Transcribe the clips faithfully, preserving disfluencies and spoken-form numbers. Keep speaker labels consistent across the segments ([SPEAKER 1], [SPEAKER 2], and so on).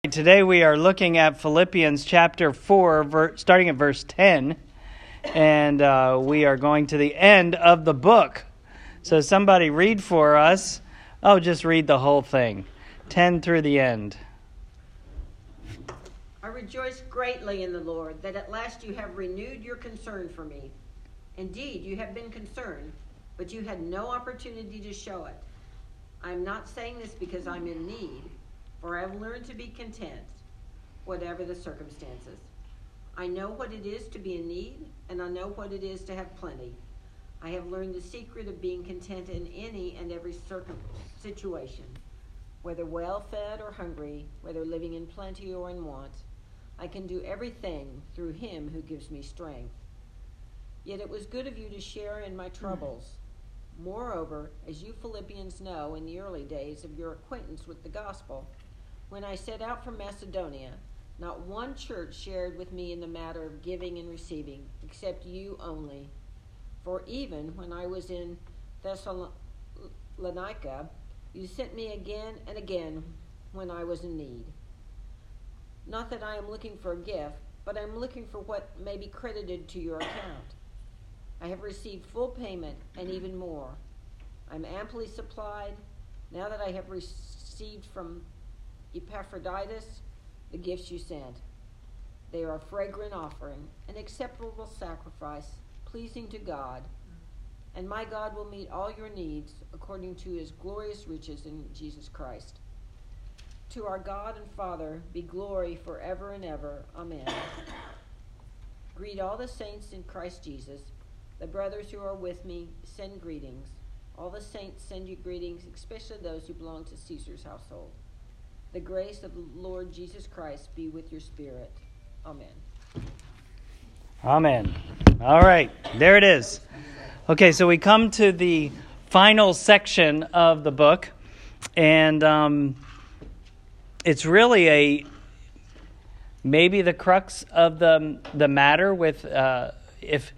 [SPEAKER 1] Today we are looking at Philippians chapter four, ver- starting at verse ten, and uh, we are going to the end of the book. So somebody read for us. Oh, just read the whole thing, ten through the end.
[SPEAKER 2] I rejoice greatly in the Lord that at last you have renewed your concern for me. Indeed, you have been concerned, but you had no opportunity to show it. I am not saying this because I'm in need, for I have learned to be content, whatever the circumstances. I know what it is to be in need, and I know what it is to have plenty. I have learned the secret of being content in any and every circum- situation, whether well-fed or hungry, whether living in plenty or in want. I can do everything through him who gives me strength. Yet it was good of you to share in my troubles. Moreover, as you Philippians know in the early days of your acquaintance with the gospel, when I set out from Macedonia, not one church shared with me in the matter of giving and receiving, except you only. For even when I was in Thessalonica, you sent me again and again when I was in need. Not that I am looking for a gift, but I am looking for what may be credited to your account. I have received full payment and even more. I am amply supplied now that I have received from Epaphroditus the gifts you sent. They are a fragrant offering, an acceptable sacrifice, pleasing to God. And my God will meet all your needs according to his glorious riches in Jesus Christ. To our God and Father be glory forever and ever. Amen. Greet all the saints in Christ Jesus. The brothers who are with me send greetings. All the saints send you greetings, especially those who belong to Caesar's household. The grace of the Lord Jesus Christ be with your spirit. Amen.
[SPEAKER 1] Amen. All right, there it is. Okay, so we come to the final section of the book, and um, it's really a maybe the crux of the the matter. With uh, if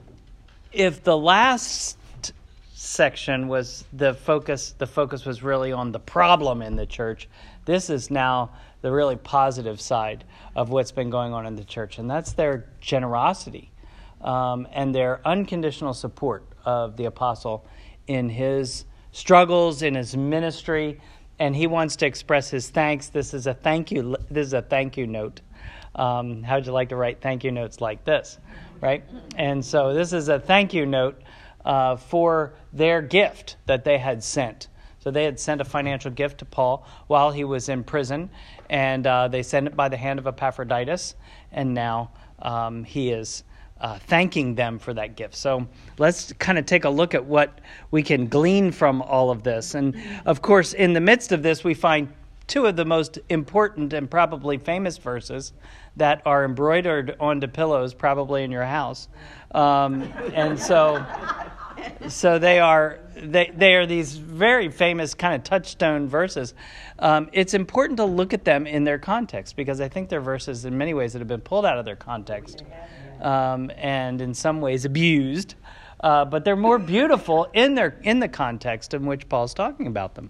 [SPEAKER 1] if the last section was the focus, the focus was really on the problem in the church. This is now the really positive side of what's been going on in the church, and that's their generosity um, and their unconditional support of the apostle in his struggles, in his ministry, and he wants to express his thanks. This is a thank you. This is a thank you note. Um, how would you like to write thank you notes like this, right? And so this is a thank you note uh, for their gift that they had sent. So they had sent a financial gift to Paul while he was in prison, and uh, they sent it by the hand of Epaphroditus, and now um, he is uh, thanking them for that gift. So let's kind of take a look at what we can glean from all of this. And of course, in the midst of this, we find two of the most important and probably famous verses that are embroidered onto pillows, probably in your house. Um, and so... So they are they they are these very famous kind of touchstone verses. Um, it's important to look at them in their context, because I think they're verses in many ways that have been pulled out of their context um, and in some ways abused. Uh, but they're more beautiful in their in the context in which Paul's talking about them.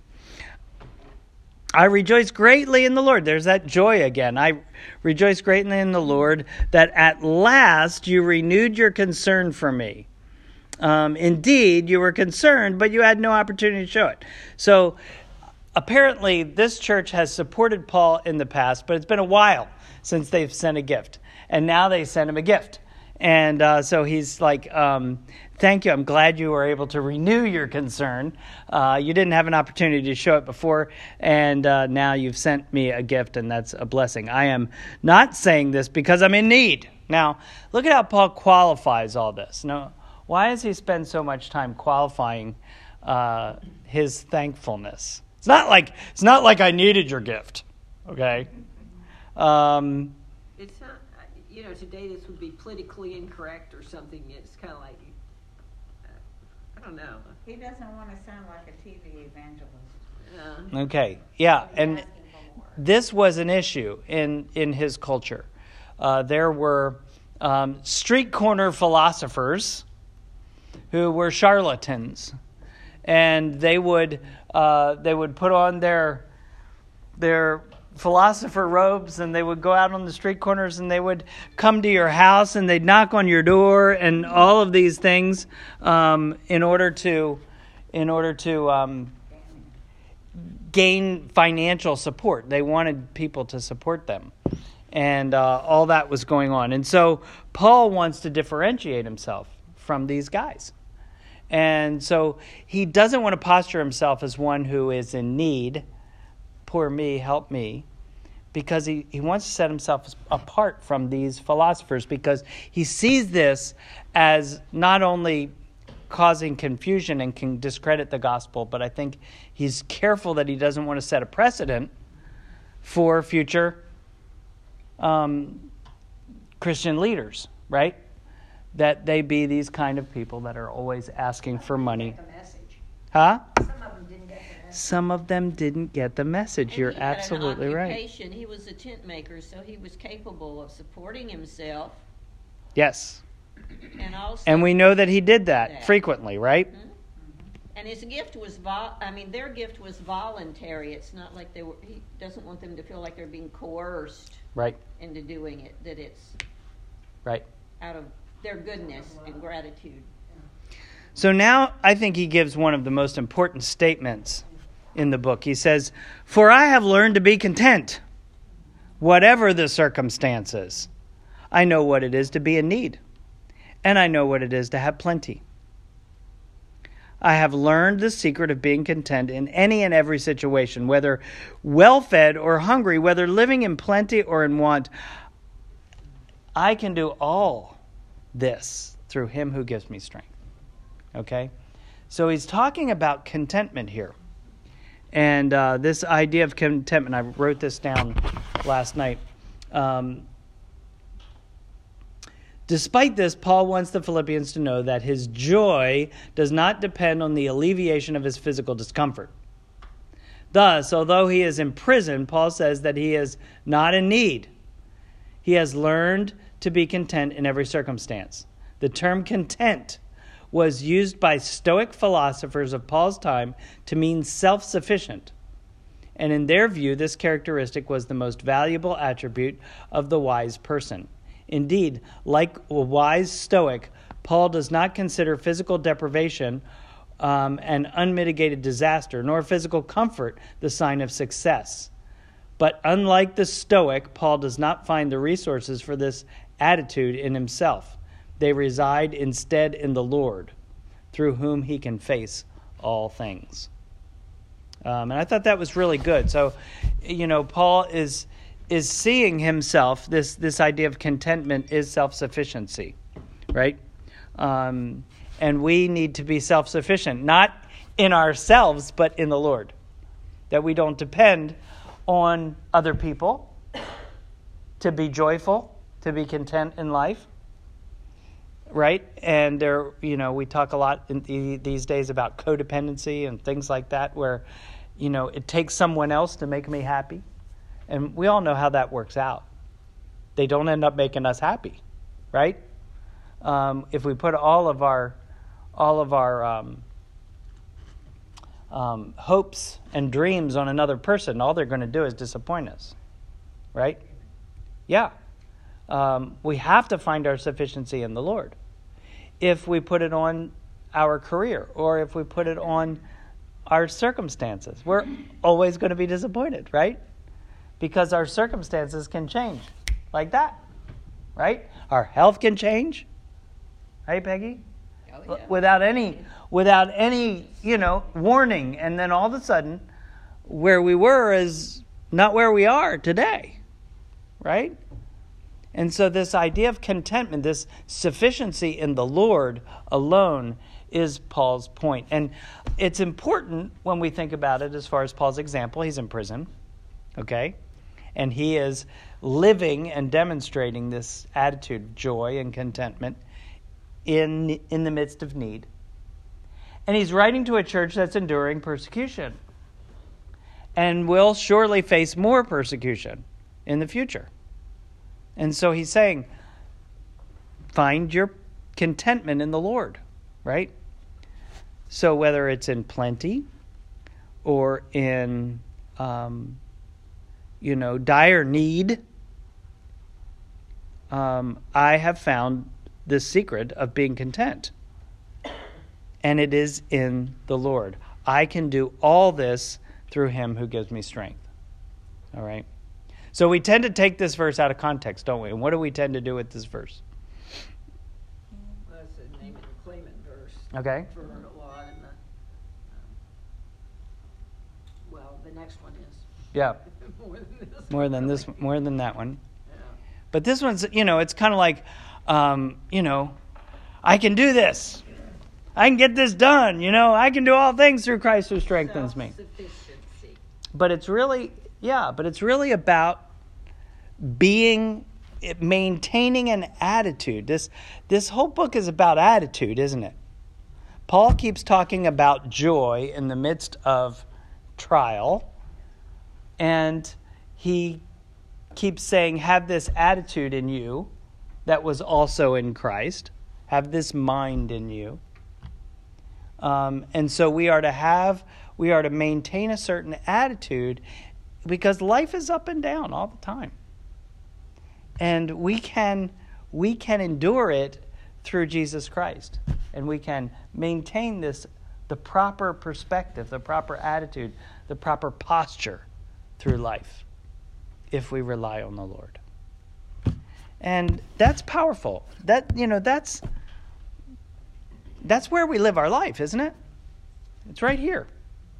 [SPEAKER 1] I rejoice greatly in the Lord. There's that joy again. I rejoice greatly in the Lord that at last you renewed your concern for me. Um, indeed, you were concerned, but you had no opportunity to show it. So apparently this church has supported Paul in the past, but it's been a while since they've sent a gift. And now they sent him a gift. And uh, so he's like, um, thank you. I'm glad you were able to renew your concern. Uh, you didn't have an opportunity to show it before, and uh, now you've sent me a gift, and that's a blessing. I am not saying this because I'm in need. Now, look at how Paul qualifies all this. Now, why does he spend so much time qualifying uh, his thankfulness? It's not like it's not like I needed your gift, okay? Um,
[SPEAKER 2] It's not, you know, today this would be politically incorrect or something. It's kind of like, uh, I don't know.
[SPEAKER 3] He doesn't want to sound like a T V evangelist.
[SPEAKER 2] Uh,
[SPEAKER 1] okay, yeah, and this was an issue in in his culture. Uh, there were um, street corner philosophers who were charlatans, and they would uh, they would put on their their philosopher robes, and they would go out on the street corners, and they would come to your house, and they'd knock on your door, and all of these things um, in order to, in order to um, gain financial support. They wanted people to support them, and uh, all that was going on. And so Paul wants to differentiate himself from these guys. And so he doesn't want to posture himself as one who is in need. Poor me, help me. Because he, he wants to set himself apart from these philosophers, because he sees this as not only causing confusion and can discredit the gospel, but I think he's careful that he doesn't want to set a precedent for future um, Christian leaders, right? That they be these kind of people that are always asking for money. Huh?
[SPEAKER 4] Some of them didn't get the message.
[SPEAKER 1] Some of them didn't get the message.
[SPEAKER 5] And
[SPEAKER 1] You're
[SPEAKER 5] he had
[SPEAKER 1] absolutely
[SPEAKER 5] an
[SPEAKER 1] right.
[SPEAKER 5] occupation. He was a tent maker, so he was capable of supporting himself
[SPEAKER 1] Yes.
[SPEAKER 5] and also.
[SPEAKER 1] And we know that he did that
[SPEAKER 5] that.
[SPEAKER 1] frequently, right?
[SPEAKER 5] Mhm. And his gift was vol. I mean, their gift was voluntary. It's not like they were. He doesn't want them to feel like they're being coerced
[SPEAKER 1] Right.
[SPEAKER 5] into doing it. That it's
[SPEAKER 1] Right.
[SPEAKER 5] out of their goodness and gratitude.
[SPEAKER 1] So now I think he gives one of the most important statements in the book. He says, "For I have learned to be content, whatever the circumstances. I know what it is to be in need, and I know what it is to have plenty. I have learned the secret of being content in any and every situation, whether well-fed or hungry, whether living in plenty or in want. I can do all this through him who gives me strength." Okay? So he's talking about contentment here. And uh, this idea of contentment, I wrote this down last night. Um, Despite this, Paul wants the Philippians to know that his joy does not depend on the alleviation of his physical discomfort. Thus, although he is in prison, Paul says that he is not in need. He has learned to be content in every circumstance. The term content was used by Stoic philosophers of Paul's time to mean self-sufficient. And in their view, this characteristic was the most valuable attribute of the wise person. Indeed, like a wise Stoic, Paul does not consider physical deprivation um, an unmitigated disaster, nor physical comfort the sign of success. But unlike the Stoic, Paul does not find the resources for this attitude in himself. They reside instead in the Lord, through whom he can face all things. Um, and I thought that was really good. So, you know, Paul is is seeing himself, this, this idea of contentment is self-sufficiency, right? Um, and we need to be self-sufficient, not in ourselves, but in the Lord. That we don't depend on other people to be joyful, to be content in life, right? And there, you know, we talk a lot in the, these days about codependency and things like that, where, you know, it takes someone else to make me happy. And we all know how that works out. They don't end up making us happy, right? Um, if we put all of our, all of our um, um, hopes and dreams on another person, all they're going to do is disappoint us, right? Yeah. Um, we have to find our sufficiency in the Lord. If we put it on our career, or if we put it on our circumstances, we're always going to be disappointed, right? Because our circumstances can change like that, right? Our health can change, right, Peggy?
[SPEAKER 5] Oh, yeah.
[SPEAKER 1] Without any, without any, you know, warning, and then all of a sudden, where we were is not where we are today, right? And so this idea of contentment, this sufficiency in the Lord alone, is Paul's point. And it's important when we think about it as far as Paul's example. He's in prison, okay? And he is living and demonstrating this attitude of joy and contentment in, in the midst of need. And he's writing to a church that's enduring persecution and will surely face more persecution in the future. And so he's saying, find your contentment in the Lord, right? So whether it's in plenty or in um, you know, dire need, um, I have found the secret of being content. And it is in the Lord. I can do all this through him who gives me strength. All right? So we tend to take this verse out of context, don't we? And what do we tend to do with this verse?
[SPEAKER 2] Well, that's a name it and claim it verse.
[SPEAKER 1] Okay.
[SPEAKER 2] For a lot in the, um, well, the next one is.
[SPEAKER 1] Yeah.
[SPEAKER 2] More than this.
[SPEAKER 1] More than this, more than that one.
[SPEAKER 2] Yeah.
[SPEAKER 1] But this one's, you know, it's kind of like, um, you know, I can do this. I can get this done. You know, I can do all things through Christ who strengthens me.
[SPEAKER 2] Self-sufficiency.
[SPEAKER 1] But it's really, yeah, but it's really about being, maintaining an attitude. This, this whole book is about attitude, isn't it? Paul keeps talking about joy in the midst of trial. And he keeps saying, have this attitude in you that was also in Christ. Have this mind in you. Um, and so we are to have, we are to maintain a certain attitude because life is up and down all the time. And we can, we can endure it through Jesus Christ. And we can maintain this, the proper perspective, the proper attitude, the proper posture through life if we rely on the Lord. And that's powerful. That, you know, that's that's where we live our life, isn't it? It's right here.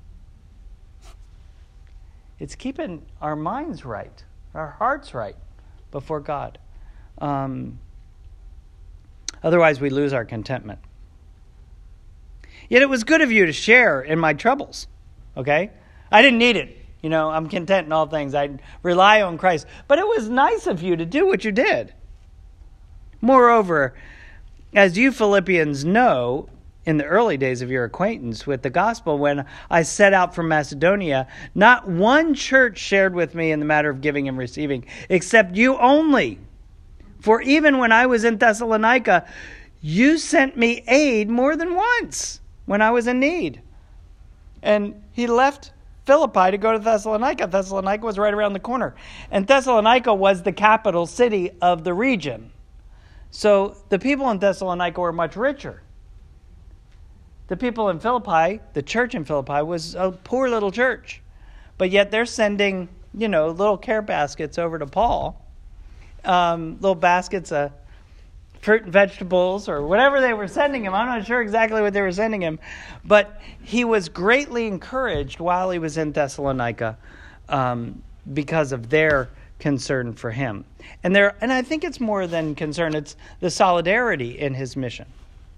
[SPEAKER 1] It's keeping our minds right, our hearts right before God. Um, otherwise, we lose our contentment. Yet it was good of you to share in my troubles. Okay? I didn't need it. You know, I'm content in all things. I rely on Christ. But it was nice of you to do what you did. Moreover, as you Philippians know, in the early days of your acquaintance with the gospel, when I set out from Macedonia, not one church shared with me in the matter of giving and receiving, except you only. For even when I was in Thessalonica, you sent me aid more than once when I was in need. And he left Philippi to go to Thessalonica. Thessalonica was right around the corner. And Thessalonica was the capital city of the region. So the people in Thessalonica were much richer. The people in Philippi, the church in Philippi, was a poor little church. But yet they're sending, you know, little care baskets over to Paul. Um, little baskets of fruit and vegetables or whatever they were sending him. I'm not sure exactly what they were sending him. But he was greatly encouraged while he was in Thessalonica um, because of their concern for him. And there, and I think it's more than concern. It's the solidarity in his mission.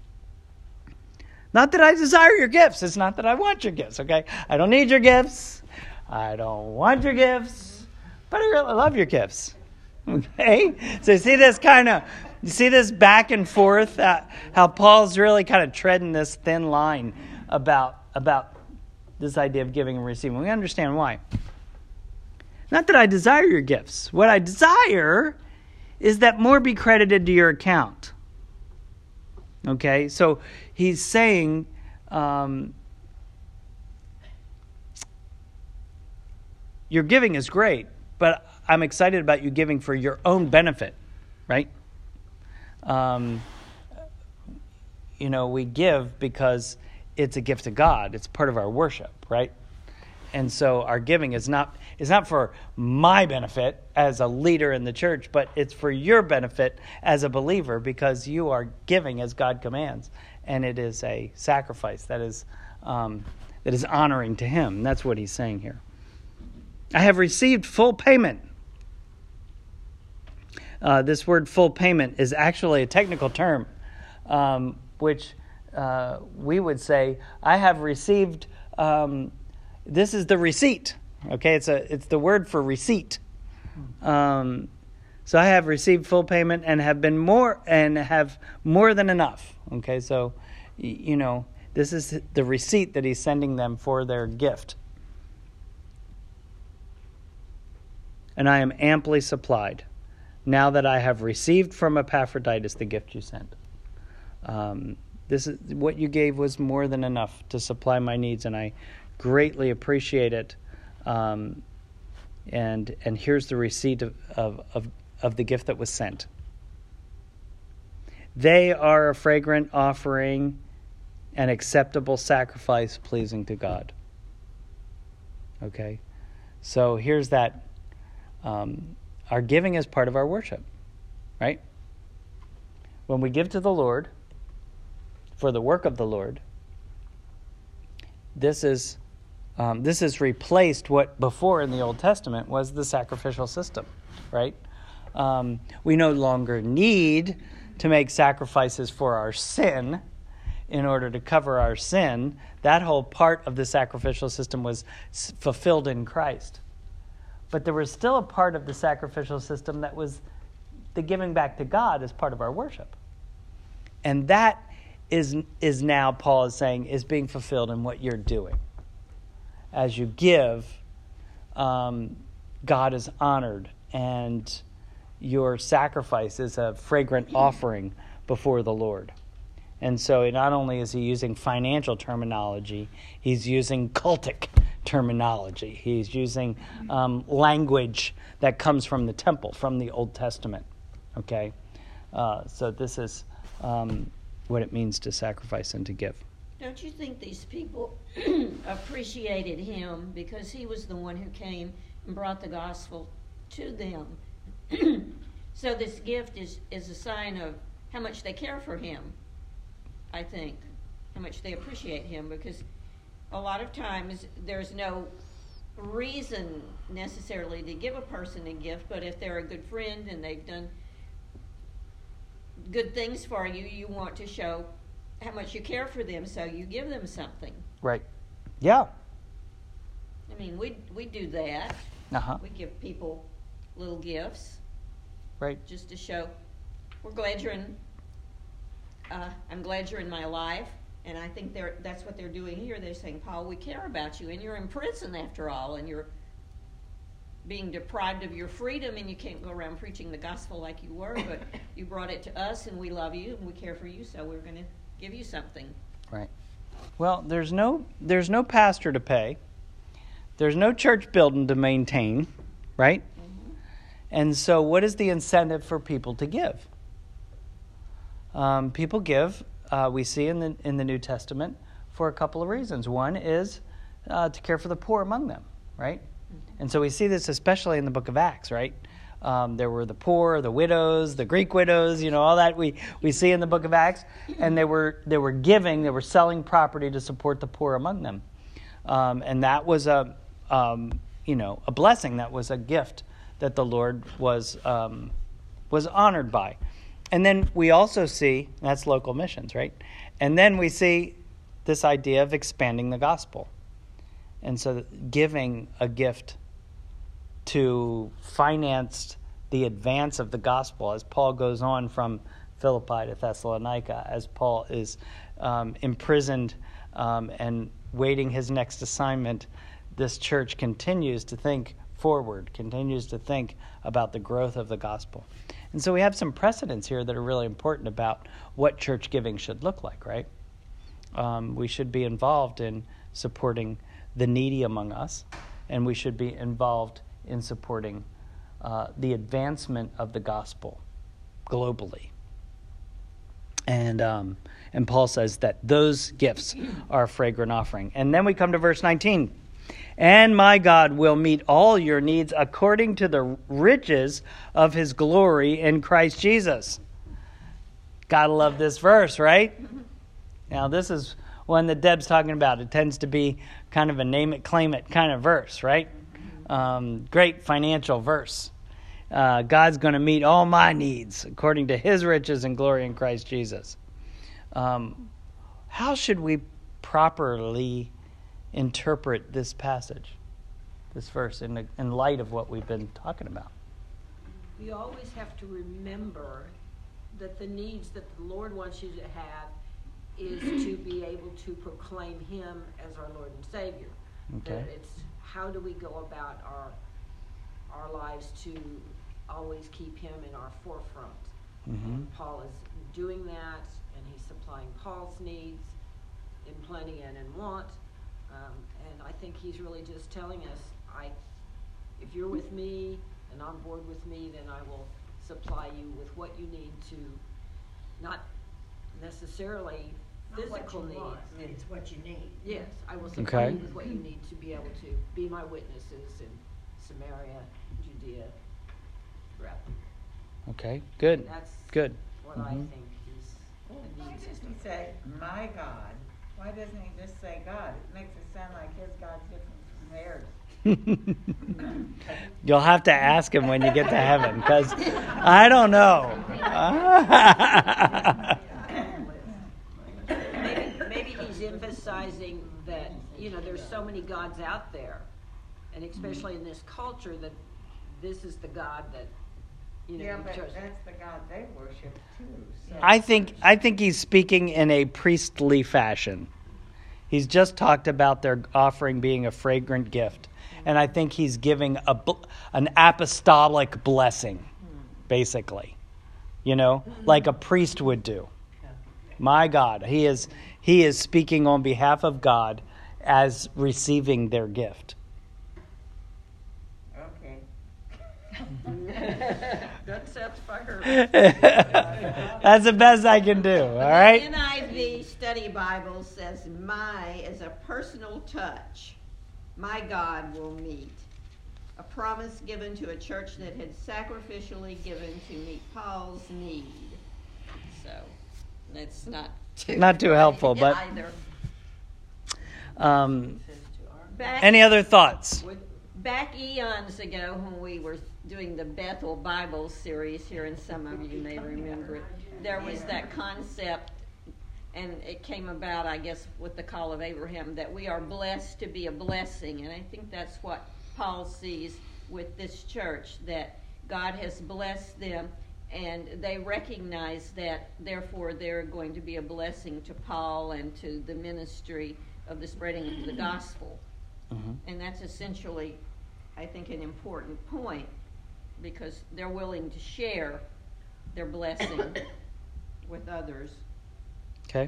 [SPEAKER 1] Not that I desire your gifts. It's not that I want your gifts, okay? I don't need your gifts. I don't want your gifts. But I really love your gifts. Okay? So you see this kind of, you see this back and forth, uh, how Paul's really kind of treading this thin line about, about this idea of giving and receiving. We understand why. Not that I desire your gifts. What I desire is that more be credited to your account. Okay? So he's saying, um, your giving is great, but I'm excited about you giving for your own benefit, right? Um, you know, we give because it's a gift to God. It's part of our worship, right? And so our giving is not is not for my benefit as a leader in the church, but it's for your benefit as a believer because you are giving as God commands, and it is a sacrifice that is um, that is honoring to Him. That's what he's saying here. I have received full payment. Uh, this word "full payment" is actually a technical term, um, which uh, we would say, "I have received." Um, This is the receipt. Okay, it's a it's the word for receipt. Um, so I have received full payment and have been more and have more than enough. Okay, so you know this is the receipt that he's sending them for their gift. And I am amply supplied, now that I have received from Epaphroditus the gift you sent. Um, this is what you gave was more than enough to supply my needs, and I greatly appreciate it. Um, And and here's the receipt of, of, of, of the gift that was sent. They are a fragrant offering, an acceptable sacrifice pleasing to God. Okay? So here's that. Um, our giving is part of our worship, right? When we give to the Lord for the work of the Lord, this is um, this has replaced what before in the Old Testament was the sacrificial system, right? Um, we no longer need to make sacrifices for our sin in order to cover our sin. That whole part of the sacrificial system was s- fulfilled in Christ. But there was still a part of the sacrificial system that was the giving back to God as part of our worship. And that is is now, Paul is saying, is being fulfilled in what you're doing. As you give, um, God is honored, and your sacrifice is a fragrant offering before the Lord. And so not only is he using financial terminology, he's using cultic terminology. He's using um, language that comes from the temple, from the Old Testament. Okay? Uh, so this is um, what it means to sacrifice and to give.
[SPEAKER 5] Don't you think these people appreciated him because he was the one who came and brought the gospel to them? So this gift is, is a sign of how much they care for him, I think, how much they appreciate him, because a lot of times there's no reason necessarily to give a person a gift, but if they're a good friend and they've done good things for you, you want to show how much you care for them, so you give them something.
[SPEAKER 1] Right. Yeah.
[SPEAKER 5] I mean, we we do that.
[SPEAKER 1] Uh-huh.
[SPEAKER 5] We give people little gifts.
[SPEAKER 1] Right.
[SPEAKER 5] Just to show, we're glad you're in, uh, I'm glad you're in my life. And I think they're that's what they're doing here. They're saying, Paul, we care about you, and you're in prison after all, and you're being deprived of your freedom, and you can't go around preaching the gospel like you were, but you brought it to us, and we love you, and we care for you, so we're going to give you something.
[SPEAKER 1] Right. Well, there's no there's no pastor to pay. There's no church building to maintain, right? Mm-hmm. And so what is the incentive for people to give? Um, people give, uh, we see in the in the New Testament, for a couple of reasons. One is uh, to care for the poor among them, right? Mm-hmm. And so we see this especially in the book of Acts, right? Um, there were the poor, the widows, the Greek widows, you know, all that we, we see in the book of Acts. And they were they were giving, they were selling property to support the poor among them. Um, and that was a, um, you know, a blessing. That was a gift that the Lord was um, was honored by. And then we also see, that's local missions, right? And then we see this idea of expanding the gospel. And so giving a gift to finance the advance of the gospel as Paul goes on from Philippi to Thessalonica, as Paul is um, imprisoned um, and waiting his next assignment, this church continues to think forward, continues to think about the growth of the gospel. And so we have some precedents here that are really important about what church giving should look like, right? Um, we should be involved in supporting the needy among us, and we should be involved in supporting uh, the advancement of the gospel globally. And um, and Paul says that those gifts are a fragrant offering. And then we come to verse nineteen. And my God will meet all your needs according to the riches of his glory in Christ Jesus. Gotta love this verse, right? Now this is one that Deb's talking about. It tends to be kind of a name it, claim it kind of verse, right? Um, great financial verse. Uh, God's going to meet all my needs according to his riches and glory in Christ Jesus. Um, how should we properly interpret this passage, this verse, in, the, in light of what we've been talking about?
[SPEAKER 2] We always have to remember that the needs that the Lord wants you to have is to be able to proclaim him as our Lord and Savior.
[SPEAKER 1] Okay.
[SPEAKER 2] That it's how do we go about our our lives to always keep him in our forefront.
[SPEAKER 1] Mm-hmm.
[SPEAKER 2] And Paul is doing that, and he's supplying Paul's needs in plenty and in want. Um, and I think he's really just telling us, I if you're with me and on board with me, then I will supply you with what you need to, not necessarily physical needs.
[SPEAKER 4] It's what you need.
[SPEAKER 2] Yes, I will supply
[SPEAKER 1] Okay.
[SPEAKER 2] you with what you need to be able to be my witnesses in Samaria, Judea, throughout.
[SPEAKER 1] Okay, good,
[SPEAKER 2] And that's
[SPEAKER 1] good.
[SPEAKER 2] what I
[SPEAKER 1] Mhm.
[SPEAKER 2] think he's
[SPEAKER 3] Why
[SPEAKER 2] needs.
[SPEAKER 3] does he say, my God? Why doesn't he just say God? It makes it sound like his God's different from theirs.
[SPEAKER 1] You'll have to ask him when you get to heaven, because I don't know.
[SPEAKER 2] Maybe, maybe he's emphasizing that, you know, there's so many gods out there, and especially in this culture, that this is the God that, you know,
[SPEAKER 3] Yeah,
[SPEAKER 2] he
[SPEAKER 3] but
[SPEAKER 2] chose.
[SPEAKER 3] that's the God they worship too. So.
[SPEAKER 1] I think I think he's speaking in a priestly fashion. He's just talked about their offering being a fragrant gift, and I think he's giving a bl- an apostolic blessing, basically. You know, like a priest would do. My God, he is he is speaking on behalf of God as receiving their gift.
[SPEAKER 3] Okay.
[SPEAKER 2] Doesn't satisfy her.
[SPEAKER 1] That's the best I can do. All right.
[SPEAKER 6] The N I V Study Bible says, "My" is a personal touch. My God will meet. A promise given to a church that had sacrificially given to meet Paul's need. So, that's not too
[SPEAKER 1] Not too helpful, but-
[SPEAKER 6] either.
[SPEAKER 1] Um,
[SPEAKER 6] Back,
[SPEAKER 1] any other thoughts?
[SPEAKER 6] back eons ago, when we were doing the Bethel Bible series here, and some of you may remember it, there was that concept, and it came about, I guess, with the call of Abraham, that we are blessed to be a blessing. And I think that's what Paul sees with this church, that God has blessed them, and they recognize that, therefore, they're going to be a blessing to Paul and to the ministry of the spreading of the gospel.
[SPEAKER 1] Mhm.
[SPEAKER 6] And that's essentially, I think, an important point, because they're willing to share their blessing with others.
[SPEAKER 1] Okay.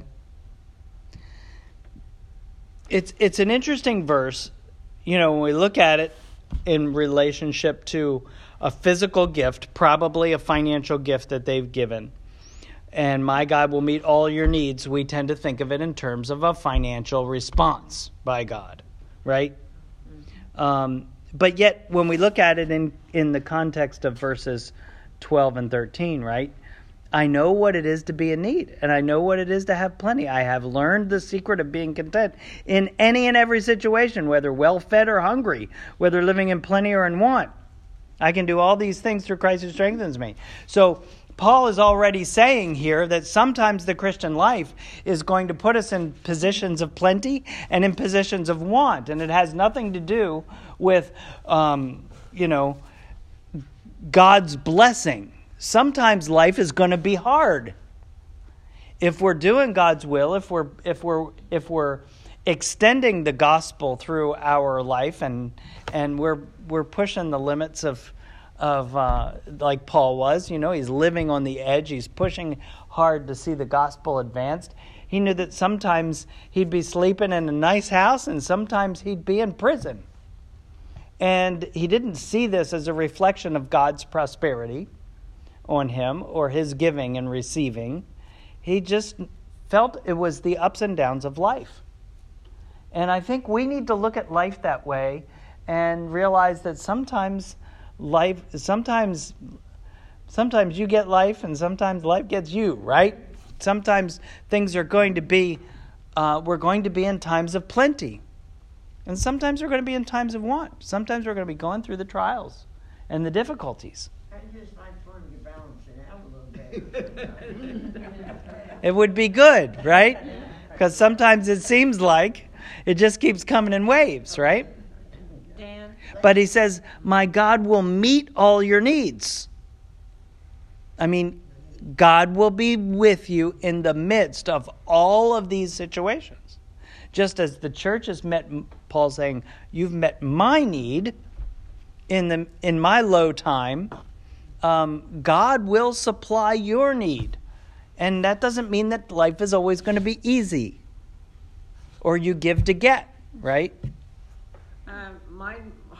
[SPEAKER 1] It's it's an interesting verse, you know, when we look at it in relationship to a physical gift, probably a financial gift that they've given. And my God will meet all your needs. We tend to think of it in terms of a financial response by God, right? Um, but yet, when we look at it in, in the context of verses twelve and thirteen, right? I know what it is to be in need, and I know what it is to have plenty. I have learned the secret of being content in any and every situation, whether well-fed or hungry, whether living in plenty or in want. I can do all these things through Christ who strengthens me. So Paul is already saying here that sometimes the Christian life is going to put us in positions of plenty and in positions of want, and it has nothing to do with, um, you know, God's blessing. Sometimes life is going to be hard. If we're doing God's will, if we're if we're if we're extending the gospel through our life, and and we're we're pushing the limits of of uh, like Paul was, you know, he's living on the edge. He's pushing hard to see the gospel advanced. He knew that sometimes he'd be sleeping in a nice house, and sometimes he'd be in prison. And he didn't see this as a reflection of God's prosperity on him or his giving and receiving. He just felt it was the ups and downs of life. And I think we need to look at life that way and realize that sometimes life, sometimes, sometimes you get life and sometimes life gets you, right? Sometimes things are going to be, uh, we're going to be in times of plenty. And sometimes we're going to be in times of want. Sometimes we're going to be going through the trials and the difficulties.
[SPEAKER 4] I just like fun to balance it out a little bit.
[SPEAKER 1] It would be good, right? Because sometimes it seems like it just keeps coming in waves, right?
[SPEAKER 2] Dan?
[SPEAKER 1] But he says, my God will meet all your needs. I mean, God will be with you in the midst of all of these situations. Just as the church has met, Paul's saying, you've met my need in the in my low time, um, God will supply your need. And that doesn't mean that life is always going to be easy or you give to get, right?
[SPEAKER 2] Um, my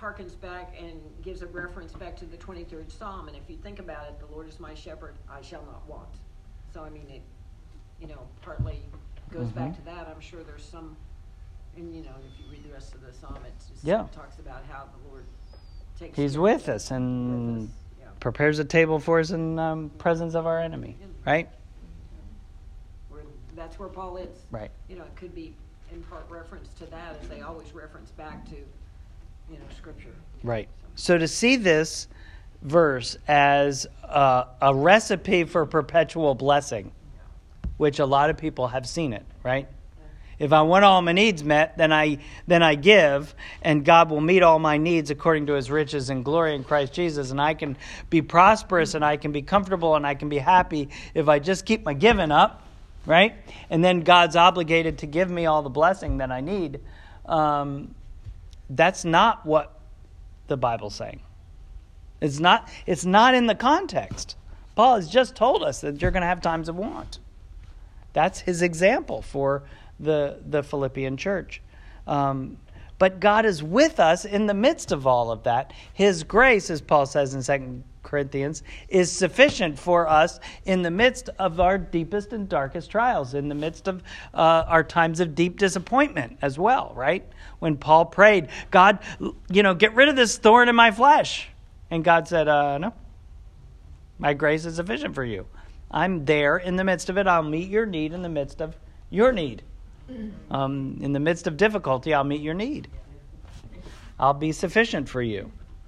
[SPEAKER 2] harkens back and gives a reference back to the twenty-third Psalm. And if you think about it, the Lord is my shepherd, I shall not want. So, I mean, it, you know, partly goes
[SPEAKER 1] Mm-hmm.
[SPEAKER 2] back to that. I'm sure there's some, and, you know, if you read the rest of the Psalm, it just
[SPEAKER 1] Yeah.
[SPEAKER 2] talks about how the Lord takes
[SPEAKER 1] He's
[SPEAKER 2] care
[SPEAKER 1] with
[SPEAKER 2] of
[SPEAKER 1] us and
[SPEAKER 2] with us. Yeah.
[SPEAKER 1] prepares a table for us in um, presence of our enemy, right?
[SPEAKER 2] Where, that's where Paul is.
[SPEAKER 1] Right.
[SPEAKER 2] You know, it could be in part reference to that, as they always reference back to, you know, Scripture.
[SPEAKER 1] Right. So to see this verse as uh, a recipe for perpetual blessing, which a lot of people have seen it, right? If I want all my needs met, then I then I give, and God will meet all my needs according to His riches and glory in Christ Jesus, and I can be prosperous, and I can be comfortable, and I can be happy if I just keep my giving up, right? And then God's obligated to give me all the blessing that I need. Um, that's not what the Bible's saying. It's not. It's not in the context. Paul has just told us that you're going to have times of want. That's his example for the the Philippian church. Um, but God is with us in the midst of all of that. His grace, as Paul says in Second Corinthians, is sufficient for us in the midst of our deepest and darkest trials, in the midst of uh, our times of deep disappointment as well, right? When Paul prayed, God, you know, get rid of this thorn in my flesh. And God said, uh, no, my grace is sufficient for you. I'm there in the midst of it. I'll meet your need in the midst of your need. Um, in the midst of difficulty, I'll meet your need. I'll be sufficient for you.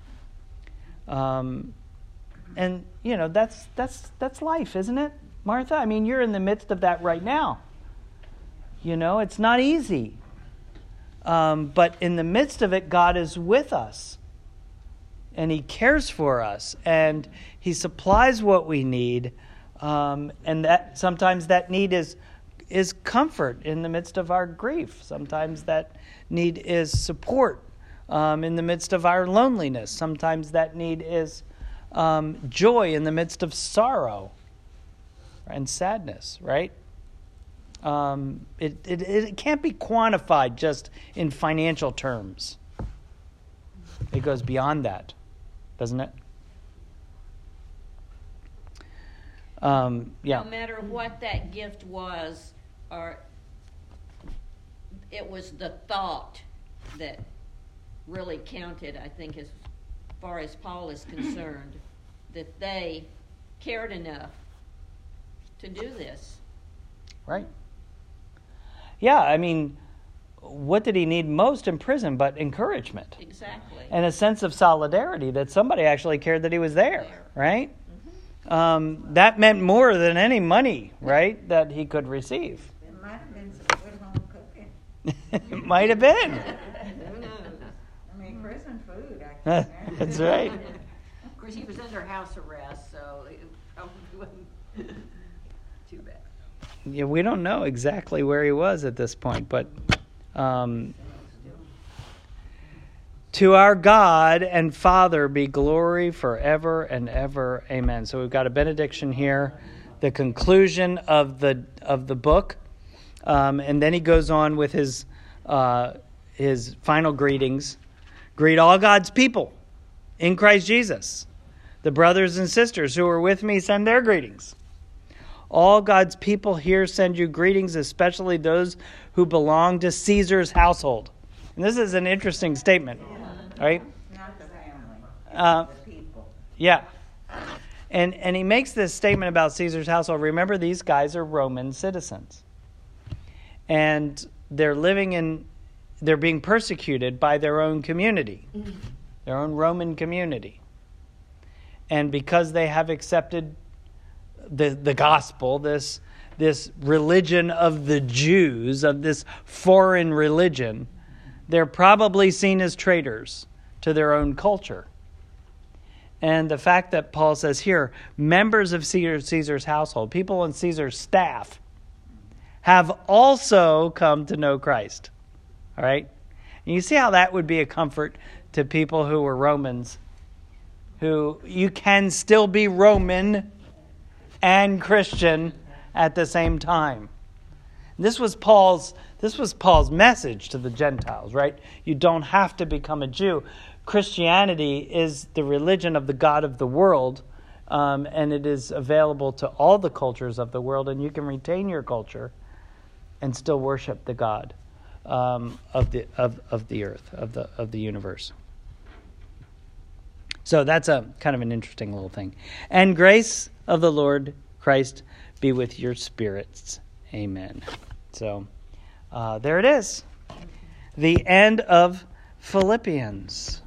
[SPEAKER 1] Um, and you know that's that's that's life, isn't it, Martha? I mean, you're in the midst of that right now. You know, it's not easy. Um, but in the midst of it, God is with us. And He cares for us. And He supplies what we need. Um, and that sometimes that need is is comfort in the midst of our grief. Sometimes that need is support um, in the midst of our loneliness. Sometimes that need is um, joy in the midst of sorrow and sadness, right? Um, it, it, it can't be quantified just in financial terms. It goes beyond that, doesn't it? Um, yeah.
[SPEAKER 5] No matter what that gift was, or it was the thought that really counted, I think, as far as Paul is concerned, that they cared enough to do this.
[SPEAKER 1] Right. Yeah, I mean, what did he need most in prison but encouragement?
[SPEAKER 5] Exactly.
[SPEAKER 1] And a sense of solidarity that somebody actually cared that he was there, right? Mm-hmm. Um, that meant more than any money, right, that he could receive.
[SPEAKER 3] It might have been some good home cooking.
[SPEAKER 1] It might have been.
[SPEAKER 2] Who knows?
[SPEAKER 3] I mean, prison food, I can't imagine.
[SPEAKER 1] That's right.
[SPEAKER 2] Of course, he was under house arrest, so it probably wasn't too bad.
[SPEAKER 1] Yeah, we don't know exactly where he was at this point, but um, to our God and Father be glory forever and ever. Amen. So we've got a benediction here, the conclusion of the of the book, um, and then he goes on with his uh, his final greetings. Greet all God's people in Christ Jesus. The brothers and sisters who are with me send their greetings. All God's people here send you greetings, especially those who belong to Caesar's household. And this is an interesting statement, right?
[SPEAKER 3] Not the family,
[SPEAKER 1] Uh,
[SPEAKER 3] the people.
[SPEAKER 1] yeah. And and he makes this statement about Caesar's household. Remember, these guys are Roman citizens. And they're living in, they're being persecuted by their own community, their own Roman community. And because they have accepted the the gospel, this this religion of the Jews, of this foreign religion, they're probably seen as traitors to their own culture. And the fact that Paul says here, members of Caesar, Caesar's household, people in Caesar's staff, have also come to know Christ. All right? And you see how that would be a comfort to people who were Romans, who you can still be Roman and Christian at the same time. This was Paul's this was Paul's message to the Gentiles, right? You don't have to become a Jew. Christianity is the religion of the God of the world, um, and it is available to all the cultures of the world, and you can retain your culture and still worship the God um, of the of, of the earth, of the of the universe. So that's a kind of an interesting little thing. And grace of the Lord Christ be with your spirits. Amen. So uh, there it is. The end of Philippians.